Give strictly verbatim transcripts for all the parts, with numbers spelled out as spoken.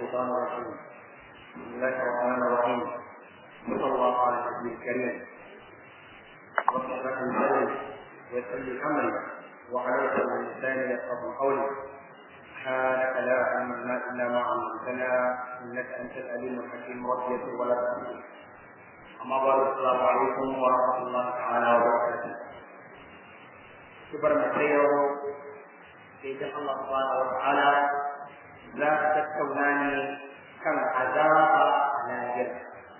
الشيطان الرجيم. بسم الله الرحمن الرحيم. صلى الله على النبي الكريم. رب اشرح لي صدري ويسر لي امري وعليك من لساني يفقهوا قولي. سبحانك لا علم لنا الا ما علمتنا انك انت العليم الحكيم. رب يسر ولا تؤثر. اما بعد السلام عليكم ورحمه الله تعالى وبركاته. كبر مسيره سيدنا الله سبحانه وتعالى لا تتكوناني كم عذاب ناجر.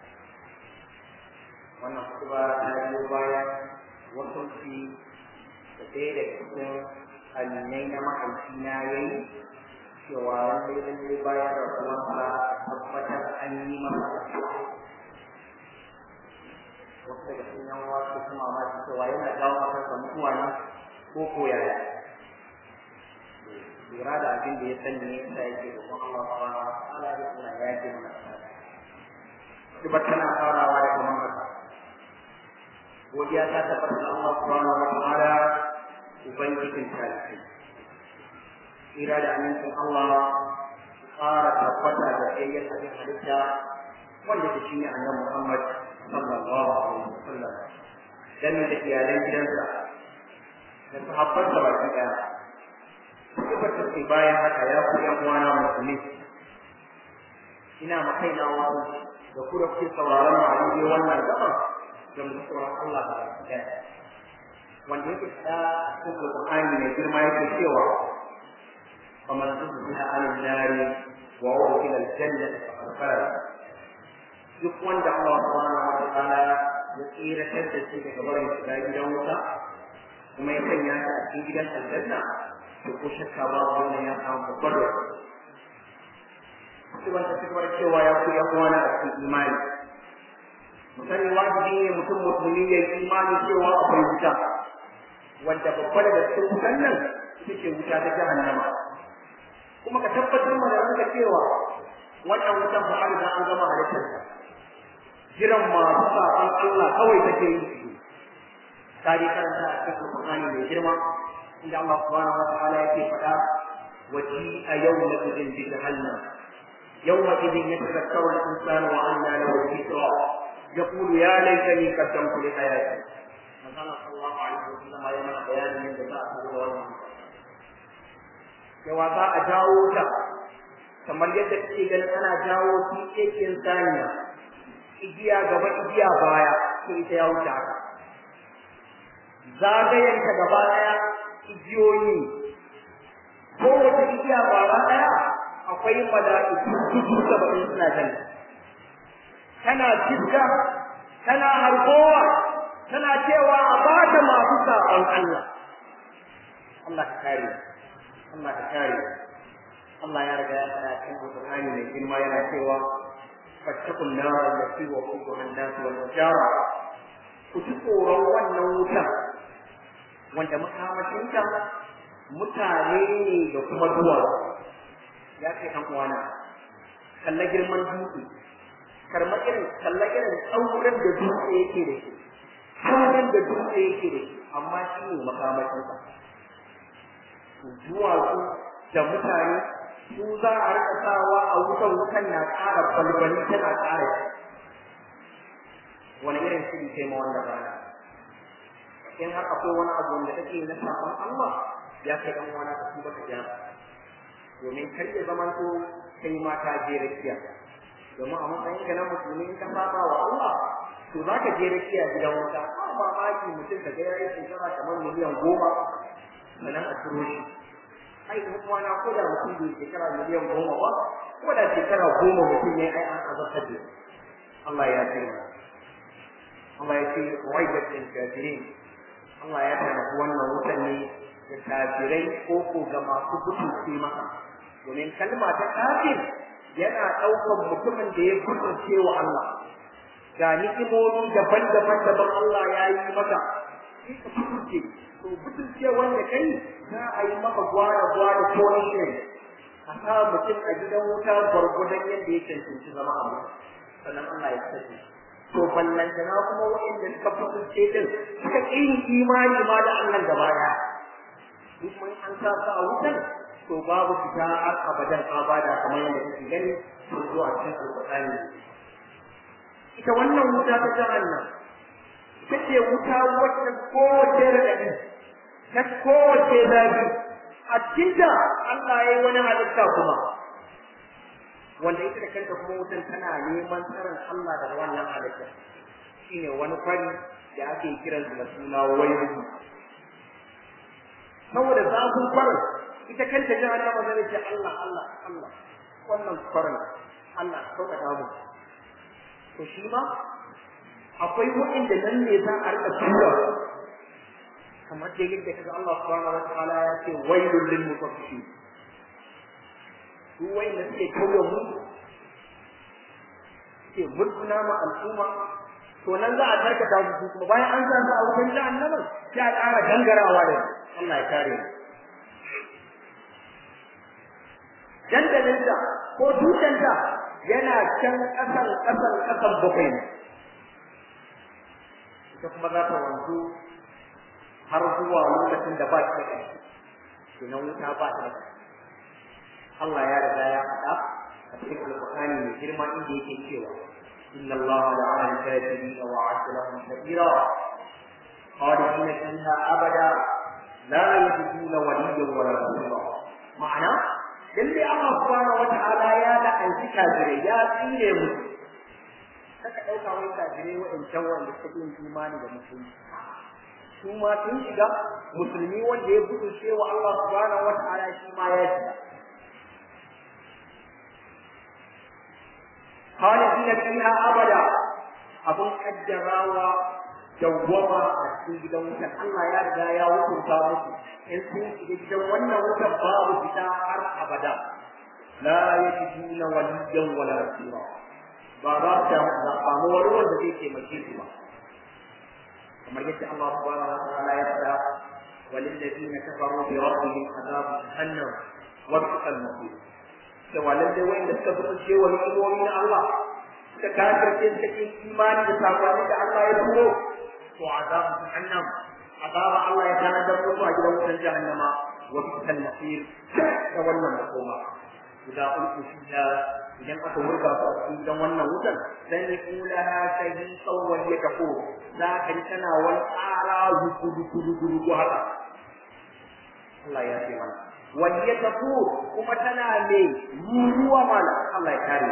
wannan kuma na biyo bayan wasu fi da ɗaya da cikin alimai na mahaifina ya yi cewa lallai lallai bayan da kuma tabbatar an yi masa wasu daga cikin yan wasu kuma ma cewa yana jawo masa mutuwa ne ko koyaya lura da abin da ya sani ne yasa yake da kuma Allah subhanahu wa ta'ala ya tsara ya ce mana kuma tana farawa da kuma haka godiya ta tabbata da Allah subhanahu wa ta'ala ubangijin tarihi ira da amincin Allah fara tabbata da ayyan abin halitta wanda ke shine annabi Muhammad sallallahu alaihi wasallam dan da iyalan gidansa da sahabbansa baki daya tabbatar da bayan haka ya ku yan uwana musulmi ina makaina wani da ku da kuke sauraron mu a cikin wannan gaban da mutuwar Allah da ya wanda yake da cikin Qur'ani mai girma yake cewa faman zuhina 'anil nari wa udkhila al-jannata faqad faz. Duk wanda Allah subhanahu wa ta'ala ya tsira da shi daga barin shiga gidan wuta kuma ya sanya shi a cikin gidan aljanna to ko shakka ba wannan ya samu babbar sai wanda take cewa ya ku ya kwana a cikin imani mutane wajibi ne mutum musulmi ya yi imani cewa akwai wuta wanda babbar da cikin wutan nan ita ce wuta ta jahannama kuma ka tabbatar mana ranka cewa wannan wutan ba har da an gama halittar ta jiran masu saƙon Allah kawai take yi kare karanta a cikin Qur'ani mai girma inda Allah subhanahu wa ta'ala yake faɗa waji a yawma idin bi jahannam yawma idin yatadhakkaru al-insanu wa anna lahu dhikra yaqulu ya laitani qaddamtu li hayati. Manzon sallallahu alaihi wasallam ya mana bayanin yadda za a tsara wannan cewa za a jawo ta kamar yadda kake ganin ana jawo cikin saniya igiya gaba igiya baya sai ita ya wuce haka zagayenta gaba daya igiyoyi ko wata igiya gaba daya akwai mala'iku dubu saba'in suna jan tana fiska tana harkowa tana cewa a bata masu saƙon Allah. Allah ka kare Allah ka kare Allah ya riga ya faɗa cikin Qur'ani mai girma yana cewa fattakun nar allati waquduha an-nas wal hijara ku ji tsoron wannan wuta wanda makamashinta mutane ne da kuma duwatsu. Ya kai ɗan uwana kalla girman dutse karma irin kalla irin tsaurin da dutse yake da shi tsaurin da dutse yake da shi amma shi ne makamashinsa. Duwatsu da mutane su za a rika sawa a wutan wutan na ƙara balbali tana ƙara wani irin shiri kai ma wanda rana in har akwai wani abu wanda kake na sabon Allah ya kai dan wani ka tuba ka gyara domin kar ya zama to kai ma ka je rakiya domin a matsayin ka na musulmi in ka saba wa Allah to za ka je rakiya gidan wuta ba maki mutum ka ga yayi shekara kamar miliyan goma sannan a turo shi ai da kuma na koda mutum bai shekara miliyan goma ba ko da shekara goma mutum ne ai an azabtar da Allah ya tsaya Allah ya ce waidatin kafirin Allah ya tana wannan wutan ne da kafirai ko ko ga masu gudunce maka domin kalma ta kafir yana ɗaukar mutumin da ya gudunce wa Allah ga ni'imomi daban-daban daban Allah ya yi maka shi ka gudunce to gudunce wanda kai za a yi maka gwara-gwara ko ne a sa mutum a gidan wuta gwargwadon yadda ya cancanci zama a mutu sannan Allah ya sani to ballantana kuma waɗanda suka fitince din suka ƙin imani ma da Allah gaba ɗaya duk mun an sa su a wutan to babu fita har abadan abada kamar yadda kake gani sun zo a cikin alƙur'ani. Ita wannan wuta ta jahannam take wuta wacce kowace raɗaɗi ta kowace zafi a cikinta Allah ya yi wani halitta kuma wanda ita da kanta kuma wutan tana neman tsarin Allah daga wannan halitta shine wani fari da ake kiransa da suna wairu saboda zafin farin ita kanta jahannama zai ce Allah Allah Allah wannan farin Allah sauƙaƙa mu to shi ma akwai waɗanda nan ne za a rika tura kamar da yadda kaga Allah subhanahu wa ta'ala ya ce wailul lil mutaffifin su wanda suke kawo mu ke murtuna ma al'umma to nan za a tarkata su kuma bayan an sa su a wutan jahannama sai a ƙara gangarawa da Allah ya kare mu dandalinta ko tushenta yana can ƙasan ƙasan ƙasan bakwai ne ita kuma za ta wanzu har zuwa lokacin da ba ta da kenan wuta ba ta da Allah ya riga ya faɗa a cikin alƙur'ani mai girma inda yake cewa inna Allah la'ana al-kafirin wa a'adda lahum sa'ira khalidina fiha abada la yajiduna waliyyan wa la nasira ma'ana lalle Allah subhanahu wa ta'ala ya la'anci kafirai ya tsire mu saka dauka wai kafirai wa'ancan wanda suke yin imani da musulmi su ma sun shiga musulmi wanda ya gudu cewa Allah subhanahu wa ta'ala shi ma ya shiga khalidina fiha abada abun kaddarawa dawwama a cikin gidan wutar Allah ya riga ya hukunta musu in sun shiga gidan wannan wutar babu fita har abada la yajiduna waliyyan wala nasira ba za ta samu wani wanda zai taimake su ba kamar yadda Allah subhanahu wa ta'ala ya faɗa walilladheena kafaru bi rabbihim adhabu jahannam wa bi'sal masir cewa lallai wanda suka fice wa ni'imomin Allah suka kafirce suka yi imani da sakonnin da Allah ya turo to azabu jahannam azaba Allah ya tana da mutu a gidan wutar jahannama wa bi'sal masir da wannan makoma guda uku shi da idan aka wurga su a cikin gidan wannan wutar dan ya kula shahi sawwan ya kafo za ka ji tana wani tsara zuku zuku zuku zuku haka Allah ya ce mana wani ya kafo kuma tana mai ruwa mana Allah ya kare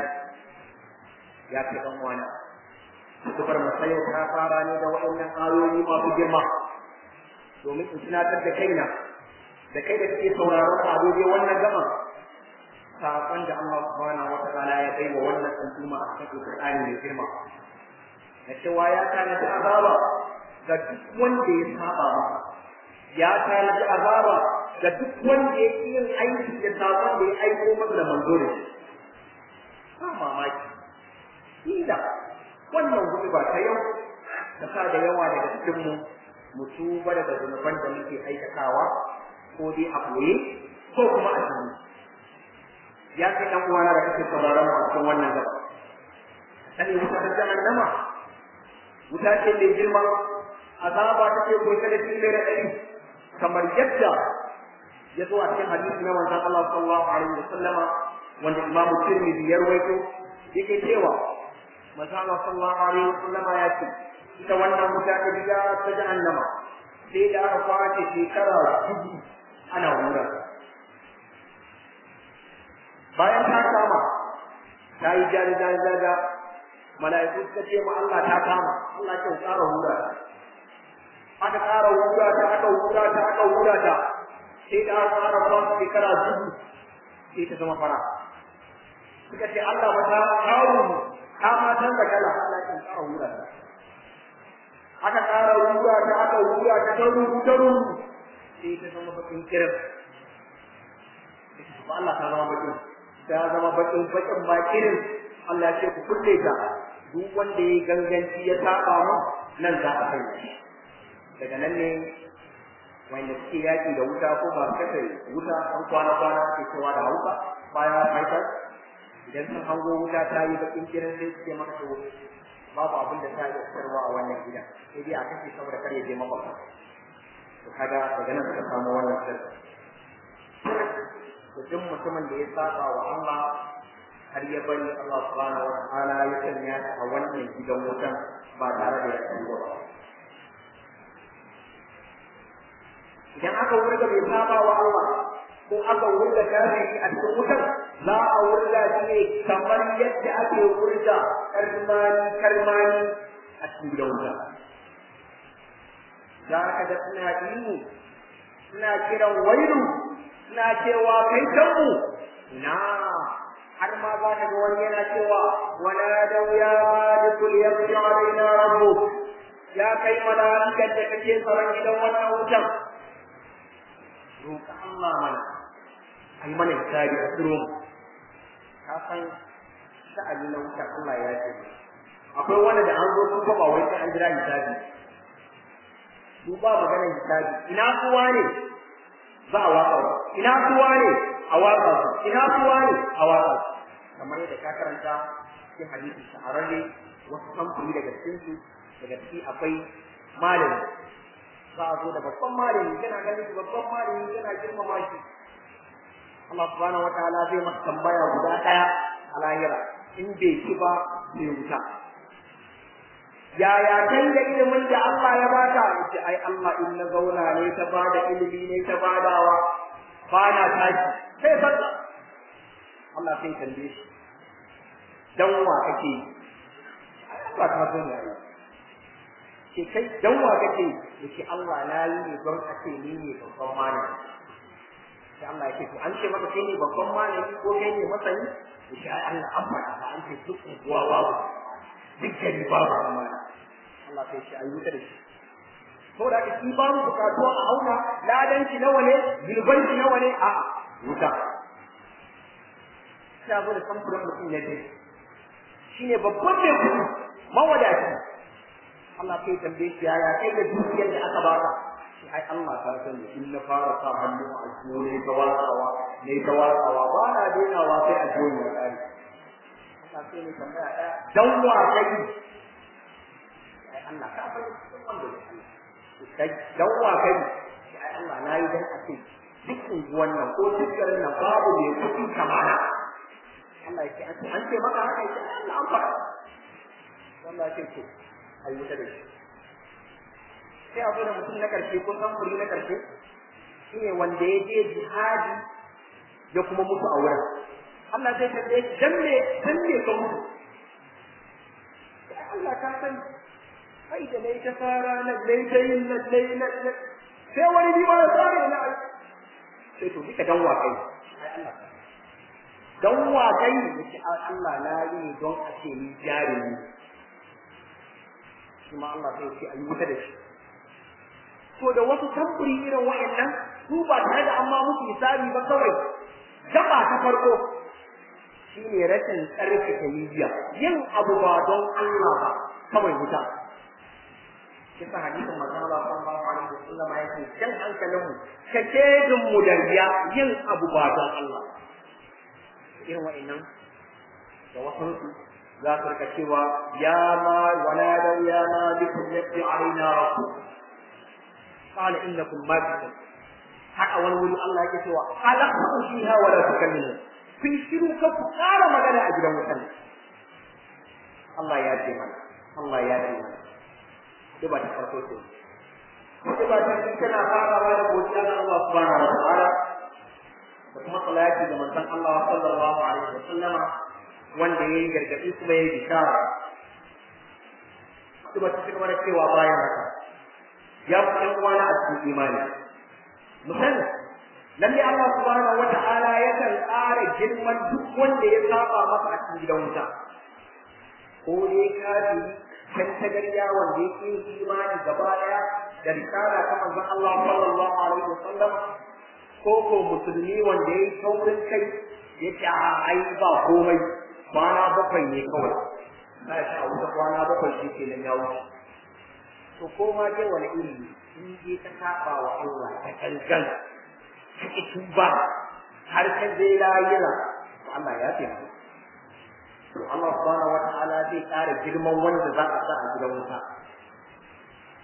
ya ce dan wani Sufar masayar ta fara ne da waɗannan ayoyi masu girma domin in tunatar da kaina da kai da kake sauraron a daidai wannan gaba sakon da Allah subhanahu wa ta'ala ya bai wa wannan al'umma a cikin Qur'ani mai girma na cewa ya tanadi azaba ga duk wanda ya saba masa ya tanadi azaba ga duk wanda ya yi aiki da sakon da ya aiko masa da manzo ne ba mamaki inda wannan gudu ba ta yau ta sa da yawa daga cikin mu mu tuba daga zunuban da muke aikatawa ko dai a boye ko kuma a cikin ya kai dan uwana da kake sauraron mu cikin wannan gaba sai wuta ta jahannama wuta ce mai girma azaba take koyi da cikin da dai kamar yadda ya zo a cikin hadisi na manzon Allah sallallahu alaihi wasallama wanda Imam Tirmidhi ya rawaito yake cewa manzon Allah sallallahu alaihi wasallama ya ce ita wannan wuta ta diga ta jahannama sai da aka kwace shekara dubu ana hura bayan ta kama ta yi jari jari jaga mala'iku suka ce ma Allah ta kama Allah ce tsara hura aka tsara hura ta aka hura ta aka hura ta sai da aka tsara ba shekara dubu sai ta zama fara suka ce Allah ba ta kawo mu ta ma canza kala Allah ce tsara hura ta aka tsara hura ta aka hura ta ta rubu ta rubu sai ta zama bakin kiran ba Allah ta zama bakin ta zama bakin bakin bakirin Allah ce ku kulle ta duk wanda ya ganganci ya saba mu nan za a kai daga nan ne wanda suke yaki da wuta ko ba kace wuta an kwana kwana ke cewa da hauka baya haifar idan sun hango wuta ta yi bakin kiran sai suke maka to babu abin da ta yi tsarwa a wannan gida sai dai a kace saboda kar ya je makwabta to kaga daga nan suka samu wannan sirri da duk mutumin da ya saba wa Allah har ya bari Allah subhanahu wa ta'ala ya sanya shi a wannan gidan wutan ba tare da ya sani ba. Idan aka wurga bai saba wa Allah ko aka wurga kafiri a cikin wutan, za a wurga shi ne kamar yadda ake wurga karmani karmani a cikin gidan wutan. Za ka ga suna ihu, suna kiran wailu, suna cewa kai kanmu, ina har ma za ka ga wani yana cewa wala da ya malikul yabdi alaina rabbuk, ya kai malaikan da kake tsaron gidan wannan wutan, roƙa Allah mana ai mana hisabi a tsiro. Ka san sha'ani na wuta Allah ya ce akwai wanda da an zo kuma ba wai sai an jira hisabi, su ba maganar hisabi, ina kuwa ne za a watsa su, ina kuwa ne a watsa su, ina kuwa ne a watsa su. Kamar yadda ka karanta cikin hadisi shahararre, wasu samfuri daga cikin su, daga ciki akwai malami, za a zo da babban malami, yana ganin babban malami, yana girmama shi. Allah subhanahu wa ta'ala zai masa tambaya guda ɗaya a lahira, in bai ci ba zai wuta. Yaya kai da ilimin da Allah ya baka? Yace ai Allah in na zauna ne ta bada ilimi ne ta badawa, ba na tashi sai sallah. Allah sai tambaye shi, dan wa kake? Ai Allah ta so ne. Ke kai dan wa kake? Yace Allah na yi ne don a ce ni ne babban malami. Sai Allah yake to an ce maka kai ne babban malami ko kai ne masani? Yace ai Allah an faɗa ba, an ce duk uwa babu, duk gari babu amana. Allah sai shi ayyuka da shi. To da kake ba mu bukatu a auna ladan shi nawa ne, gilban shi nawa ne, a wuta. Sai abu da samfuran mutum ya ce shine babban mai kudi mawadaci. Allah sai tambaye shi yaya kai da dukiyar da aka baka? Ai Allah ta sani in na fara sa hannu a cikin ne ta watsawa ne ta watsawa ba na dainawa sai a cikin ya kare. Allah sai ne tambaya ɗaya, dan wa kai? Ai Allah ka bari cikin wanda ya Allah. Kai dan wa kai? Ai Allah na yi dan a ce dukkan wannan ko dukkan nan babu ne kuɗi kamana. Allah ya ce an ce maka haka ya ce Allah an fara. Allah ya ce to ai wuta da shi. Sai a zo da mutum na ƙarshe ko samfuri na ƙarshe, shi ne wanda ya je jihadi ya kuma mutu a wurin. Allah zai tambaye shi dan me dan me ka mutu? Sai Allah ka san ai da nayi ta fara na nayi ta yin na nayi na sai wani bi ma ya fara na sai to duka dan wa kai? Ai Allah dan wa kai? Yace Allah na yi don a ce ni jarumi. Kuma Allah sai ya ce ayi wuta da shi. To da wasu tamburi irin wayannan su ba tare da amma musu hisabi ba, kawai gaba ta farko shine rashin tsarkake niyya, yin abu ba don Allah ba kawai wuta. Kisa hadisin manzon Allah sallallahu alaihi wasallam yake jan hankalin mu kake din mu da riya, yin abu ba don Allah. Irin wayannan da wasu za su rika cewa ya ma wala da ya ma bikum yabdi alaina rabbuk قال إنكم ماكثون. حتى ولولي الله يكتوى خلقكم فيها ولا تكلمون في شروك فقال مغانا أجرا وسلم. الله يأتي منا الله يأتي منا دبا تفرقوتين دبا تفرقنا فارا وانا بوجانا الله سبحانه وتعالى وكما صلاة لمن سن الله صلى الله عليه وسلم wanda ya yi gargaɗi kuma ya yi bishara. Dubba ta cikin wani cewa bayan haka ya fi ɗan uwana a cikin imani. Musamman, lalle Allah subhanahu wa ta'ala yakan ƙara girman duk wanda ya saba masa a cikin gidan wuta. Ko dai kafiri kan tagarya wanda yake yin imani gaba ɗaya da risala ta manzon Allah sallallahu alaihi wasallam, ko ko musulmi wanda ya yi taurin kai ya ce a ai ba komai kwana bakwai ne kawai. Na shi a wuta kwana bakwai shi ke nan ya wuce. To ko ma dai wani iri ne in je ka saba wa Allah ta kankan kake tuba har kan zai layira to Allah ya taimaka. To Allah subhanahu wataala zai ƙara girman wanda za a sa a gidan wuta.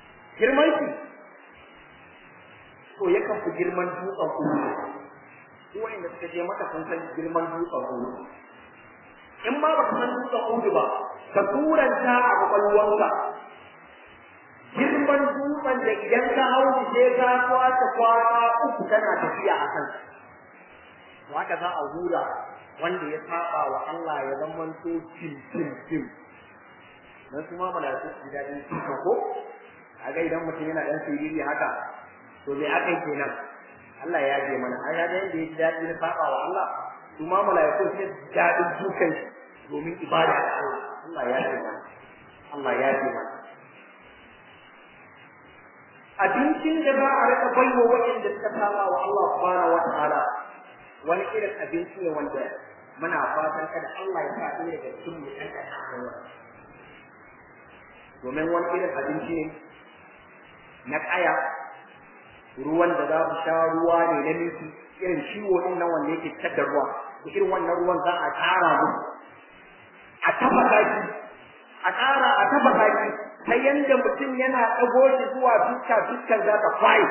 Girman shi to yakan fi girman dutsen Uhud. duk wanda suka je maka sun san girman dutsen Uhud in ma ba ka san dutsen Uhud ba ka turanta a kwakwalwarka girman dutsen da idan ka hau sai ka kwata kwana uku kana tafiya a kan haka za a hura wanda ya saba wa Allah ya zama to cin cin cin dan kuma malaiku su dadin su ko kaga idan mutum yana dan sirri haka to me akai kenan Allah ya je mana ai ga yanda yake dadi na saba wa Allah kuma malaiku sai dadin dukan domin ibada ga Allah Allah ya je mana Allah ya je mana abincin da za a rika baiwa waɗanda suka saba wa Allah subhanahu wa ta'ala wani irin abinci ne wanda muna fatan kada Allah ya sa ɗaya daga cikin mu ɗan ɗan domin wani irin abinci ne na ƙaya ruwan da za su sha ruwa ne na miki irin ciwo ɗin nan wanda yake fitar da ruwa da irin wannan ruwan za a ƙara musu a tafasa shi a ƙara a tafasa shi ta yanda mutum yana ɗago shi zuwa fuska fuskar za ta fayi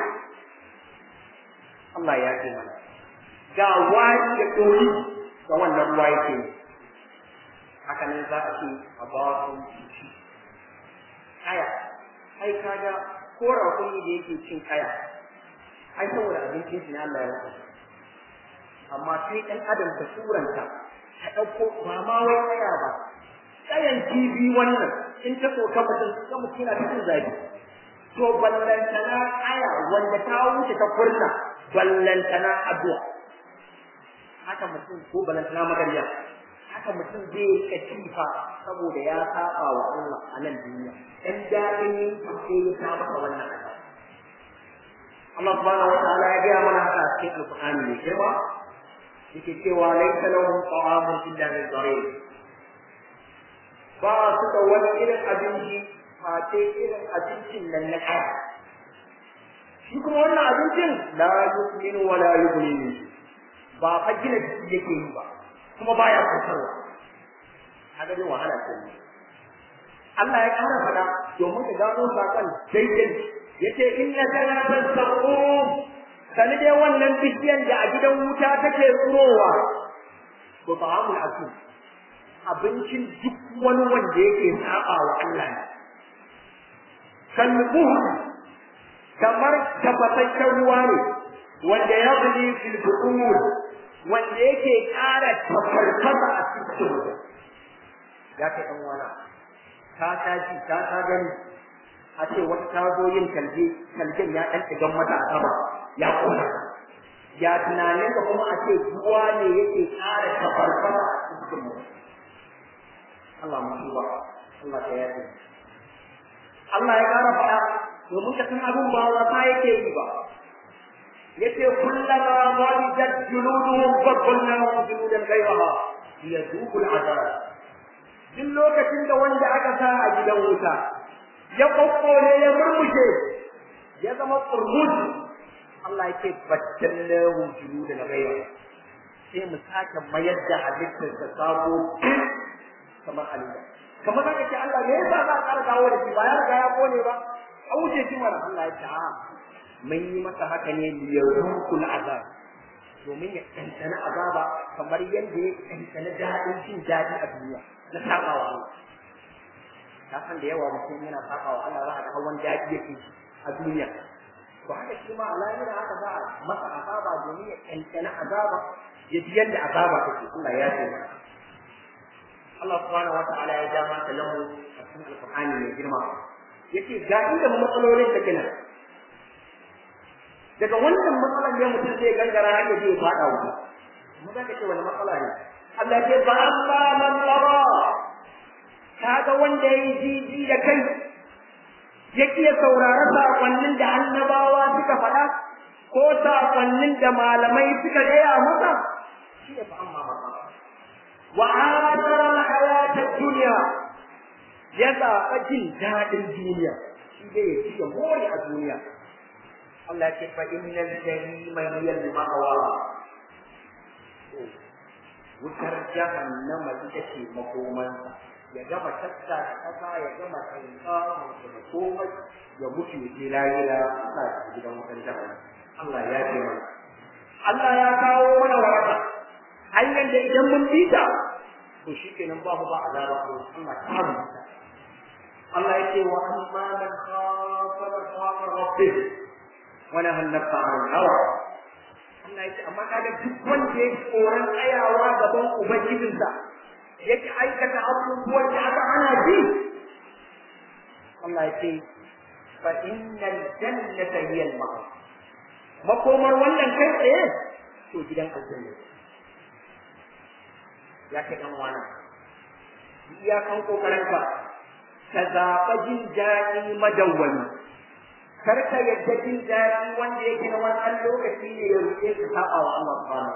Allah ya ce mana ga wani da ɗori ga wannan ruwa yake haka ne za a ce a ba su ci kaya ai kaga ko rakumi da yake cin kaya ai saboda abincin shi ne Allah ya rasa amma sai ɗan adam ta suranta ta ɗauko ba ma wai kaya ba kayan kifi wannan in ta soka mutum ga mutum yana cikin zafi to ballantana kaya wanda ta wuce ta kurna ballantana addu'a haka mutum ko ballantana magariya haka mutum zai katifa saboda ya saba wa Allah a nan duniya dan dadin yin sai ya saba wa wannan Allah subhanahu wa ta'ala ya ga mana haka cikin alqur'ani ne cewa yake cewa laysa lahum ta'amun illa min dharir ba su da wani irin abinci face irin abincin nan na kaya shi kuma wannan abincin la yu'minu wa la yughni ba fa gina jiki yake yi ba kuma baya kusarwa kaga dai wahala ce Allah ya kara fada domin ka gano sakon daidai yace inna jannatan saqum sani dai wannan bishiyan da a gidan wuta take tsurowa to ta'amul asu abincin duk wani wanda yake saba wa Allah ne kalbuhu kamar tafasasshen ruwa ne wanda ya buli fil bu'ur wanda yake ƙara tafarfasa a cikin ya kai dan wana ka tashi ka ta gani a ce wata ta zo yin kalje kaljen ya dan tigan mata a sama ya kona ya tunanin da kuma a ce ruwa ne yake ƙara tafarfasa a cikin Allah mu tuba Allah ta yafe Allah ya ƙara faɗa domin ka san abin ba wasa yake yi ba yace kullama walidat juluduhum faqulna juludan ghayraha yazuqu al'adab duk lokacin da wanda aka sa a gidan wuta ya kokkore ya murmushe ya zama qurmud Allah yake baddallahu juludan ghayraha sai mu sake mayar da halittar ta sabo kamar alida kamar haka ce Allah me yasa za ka dawo da shi ba ya riga ya kone ba a wuce shi mana Allah ya ce a mun yi masa haka ne liyarukul azab domin ya tantana azaba kamar yadda ya tantana daɗin jin daɗi a duniya na sabawa Allah ka san da yawa mutum yana sabawa Allah za a ga hawan daɗi yake a duniya to haka shi ma Allah yana haka za a masa azaba domin ya tantana azaba ya ji yadda azaba take Allah ya ce Allah subhanahu wataala ya ja masa lahu a cikin alqur'ani mai girma yace ga inda matsalolin take nan daga wannan matsalar ne mutum zai gangara haka zai fada wuta mu za ka ce wani matsala ne Allah ya ba amma man tara kaga wanda yayi jiji da kai yake saurara sakonnin da annabawa suka faɗa ko sakonnin da malamai suka gaya masa shi ne fa amma ba wa atara al-hayat ad-dunya ya zaɓa jin daɗin duniya shi dai ya ci ya more a duniya Allah ya ce fa innal jahima hiya al-ma'wa wutar jahannama ita ce makoman ya gama tatta da kasa ya gama tsanka da komai ya mutu ya ce lahira Allah ya gidan wutar jahannama Allah ya ce mana Allah ya kawo mana waraka hanyar da idan mun bi ta to shikenan ba mu ba azaba ko Allah ta rubuta Allah yake wa amma man khafa maqama rabbih wa nahaa an-nafsa 'anil hawa Allah yake amma kaga duk wanda yake tsoron tsayawa gaban ubangijinsa yake aikata abubuwan da aka hana shi Allah yake fa innal jannata hiya al-ma'wa makomar wannan kai tsaye to gidan aljanna ya ke dan wana iya kan kokarinka ka zaɓa jin daɗi madawwami kar ka yadda jin daɗi wanda yake na wannan lokaci ne ya rufe ka saba wa Allah subhanahu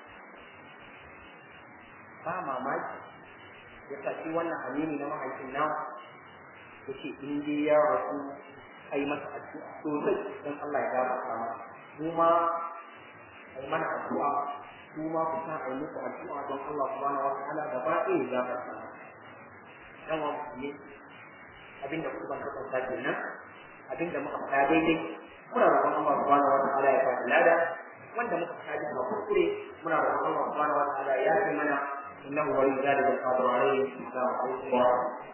ba mamaki ya saki wannan amini na mahaifin nawa yace in dai ya rasu ai masa addu'a sosai don Allah ya gafarta masa kuma ai mana addu'a kuma ku sa ai muku addu'a don Allah subhanahu wa ta'ala da ba ɗaya ya gafarta dan wa ne abinda kuka ban ka tsaka kenan abinda muka faɗa daidai muna roƙon Allah subhanahu wa ta'ala ya bada lada wanda muka faɗa da kuskure muna roƙon Allah subhanahu wa ta'ala ya yi mana innahu waliyyu dhalika al-qadiru alayhi assalamu alaikum wa rahmatullahi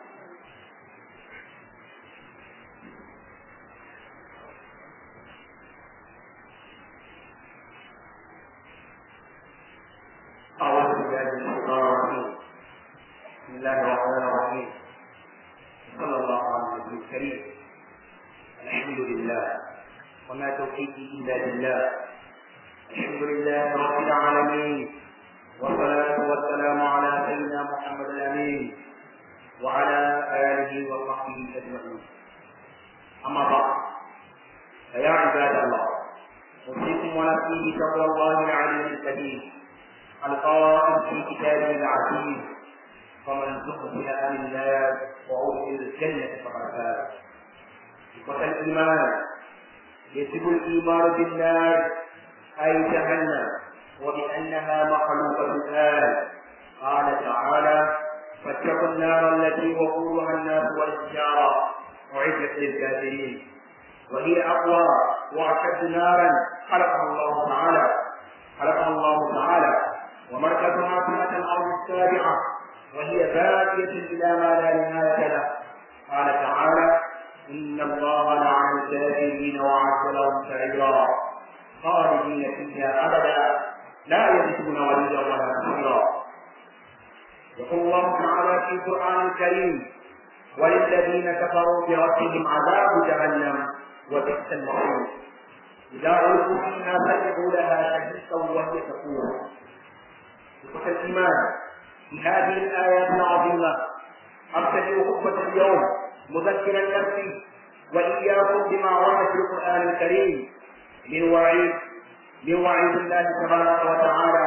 أعوذ بالله من الشيطان الرجيم بسم الله الرحمن الرحيم صلى الله على النبي الكريم الحمد لله وما توفيقي إلا بالله الحمد لله رب العالمين والصلاة والسلام على سيدنا محمد الأمين وعلى آله وصحبه أجمعين أما بعد فيا عباد الله أوصيكم ونفسي بتقوى الله العلي الكريم القائل في كتابه العزيز فمن زحزح عن النار وأدخل الجنة فقد فاز إخوة الإيمان يجب الإيمان بالنار أي جهنم وبأنها مخلوقة الآن قال تعالى فاتقوا النار التي وقودها الناس والحجارة أعدت للكافرين وهي أقوى وأشد نارا خلقها الله تعالى خلقها الله تعالى ومركزها تحت الأرض السابعة وهي بادية إلى ما لا نهاية له قال تعالى إن الله لعن الكافرين وأعد لهم سعيرا خالدين فيها أبدا لا يجدون وليا ولا نصيرا يقول الله تعالى في القرآن الكريم وللذين كفروا بربهم عذاب جهنم وبئس المصير إذا ألقوا فيها سمعوا لها شهيقا وهي تقول إخوة الإيمان في هذه الآيات العظيمة أرسل خطبة اليوم مذكرا نفسي وإياكم بما ورد في القرآن الكريم من وعيد من وعيد الله تبارك وتعالى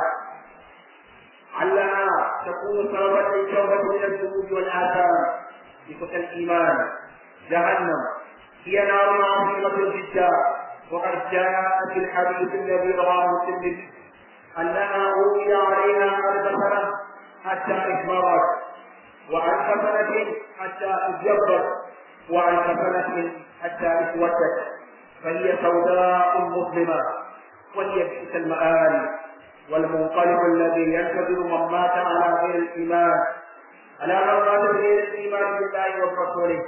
علنا تكون سببا للتوبة من الذنوب والآثام. إخوة الإيمان جهنم هي نار عظيمة جدا وقد جاء في الحديث الذي رواه مسلم أنها أوحي عليها ألف سنة حتى اكبرت وألف سنة حتى ازدرت وألف سنة حتى اسودت فهي سوداء مظلمة وهي بئس المآل والمنقلب الذي ينتظر من مات على غير الإيمان على من مات بغير الإيمان بالله وبرسوله.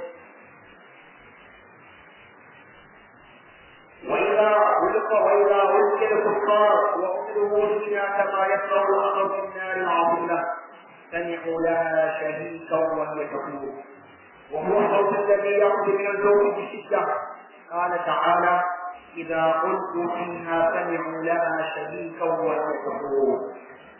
وإذا ألقى وإذا ألقي الكفار وأخذوا فيها كما يكره الأمر في النار العظيمة سمعوا لها شهيقا وهي تقول وهو الصوت الذي يخرج من الجوف بشدة. قال تعالى إذا ألقوا فيها سمعوا لها شهيقا وهي تقول.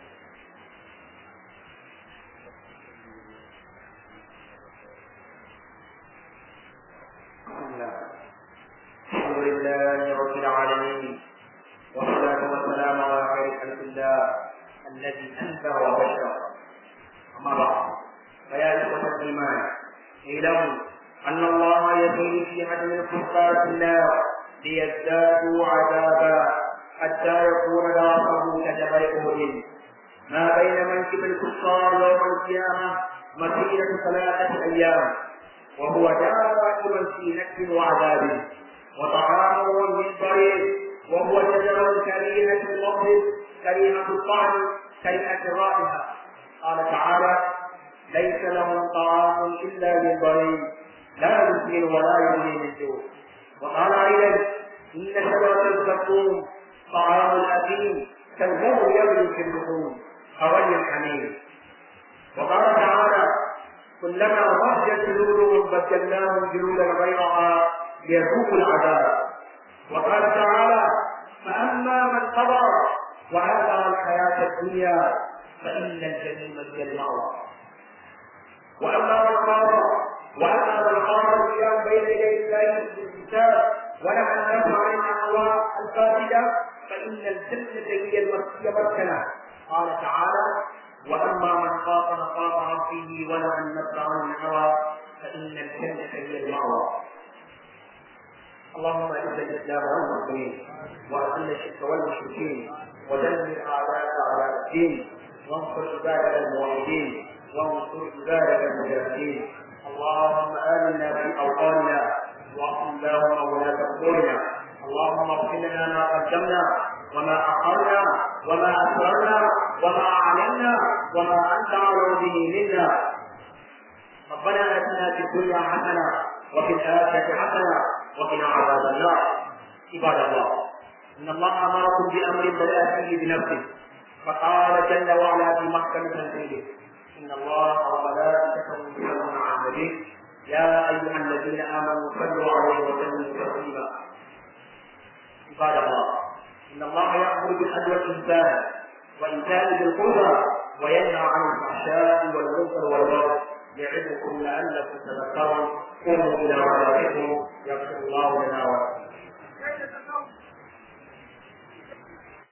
الحمد لله رب العالمين والصلاة والسلام على خير خلق الله الذي أنذر وبشر. أما بعد فيا إخوة الإيمان اعلموا أن الله يزيد في هدم الكفار في النار ليزدادوا عذابا حتى يكون نارهم كجبل أحد ما بين منكب الكفار يوم القيامة مسيرة ثلاثة أيام وهو دائما في نكب وعذاب وطعامهم من ضريع وهو شجرة كريهة اللفظ كريهة الطعم كريهة الرائحة. قال تعالى: ليس لهم طعام إلا من ضريع لا يسمن ولا يغني من جوع. وقال أيضا: إن شجرة الزقوم طعام الأثيم كالمهل يغلي في اللحوم كغلي الحميم. وقال تعالى: كلما ضجت جلودهم بدلناهم جلودا غيرها ليذوقوا العذاب. وقال تعالى: فأما من قضى وآثر الحياة الدنيا فإن الجحيم هي المأوى. وأما من خاف وأما من خاف القيام بين يدي الله بالحساب ونهى الناس عن الأهواء الفاسدة فإن الجنة هي المسكنة. قال تعالى: وأما من خاف مقام ربه ونهى النفس عن الهوى فإن الجنة هي المأوى. اللهم اعز الاسلام والمسلمين واذل الشرك والمشركين ودمر اعداء اعداء الدين وانصر عبادك الموحدين وانصر عبادك المجاهدين. اللهم امنا في اوطاننا واصلح اللهم ولاة امورنا. اللهم اغفر لنا ما قدمنا وما اخرنا وما اسررنا وما اعلنا وما انت اعلم به منا. ربنا اتنا في الدنيا حسنه وفي الاخره حسنه وقنا عذاب النار. عباد الله، ان الله امركم بامر بدا فيه بنفسه فقال جل وعلا في محكم تنزيله: ان الله وملائكته يصلون على النبي يا ايها الذين امنوا صلوا عليه وسلموا تسليما. عباد الله، ان الله يامر بالعدل والاحسان وايتاء ذي القربى وينهى عن الفحشاء والمنكر والبغي يعظكم لعلكم تذكرون. قوموا الى صلاتكم يغفر الله لنا ولكم.